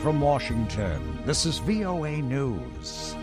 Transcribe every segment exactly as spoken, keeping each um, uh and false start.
from Washington, this is V O A News.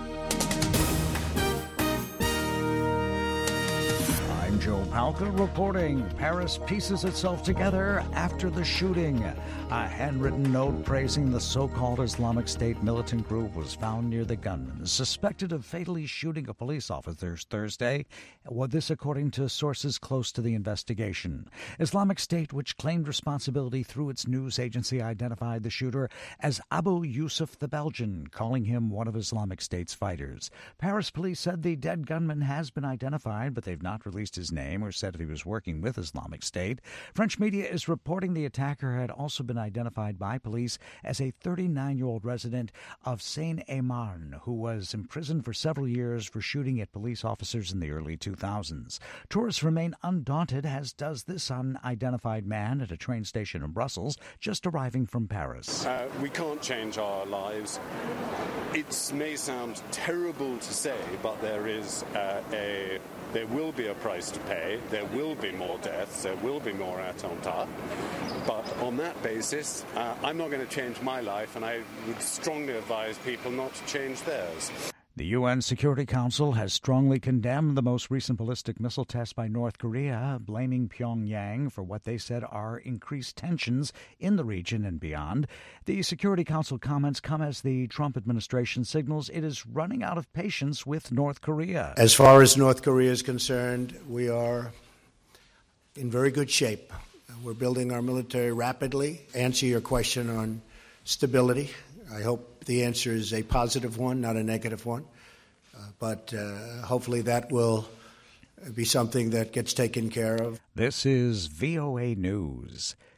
I'm Joe Palca reporting. Paris pieces itself together after the shooting. A handwritten note praising the so-called Islamic State militant group was found near the gunman, suspected of fatally shooting a police officer Thursday. Well, this according to sources close to the investigation. Islamic State, which claimed responsibility through its news agency, identified the shooter as Abu Yusuf the Belgian, calling him one of Islamic State's fighters. Paris police said the dead gunman has been identified, but they've not released his name or said if he was working with Islamic State. French media is reporting the attacker had also been identified by police as a thirty-nine-year-old resident of Seine-et-Marne who was imprisoned for several years for shooting at police officers in the early two thousands. Tourists remain undaunted, as does this unidentified man at a train station in Brussels, just arriving from Paris. Uh, we can't change our lives. It may sound terrible to say, but there is uh, a there will be a price to pay. There will be more deaths. There will be more attentats. But on that basis, uh, I'm not going to change my life, and I would strongly advise people not to change theirs. The U N Security Council has strongly condemned the most recent ballistic missile test by North Korea, blaming Pyongyang for what they said are increased tensions in the region and beyond. The Security Council comments come as the Trump administration signals it is running out of patience with North Korea. As far as North Korea is concerned, we are in very good shape. We're building our military rapidly. Answer your question on stability. I hope the answer is a positive one, not a negative one. Uh, but uh, hopefully that will be something that gets taken care of. This is V O A News.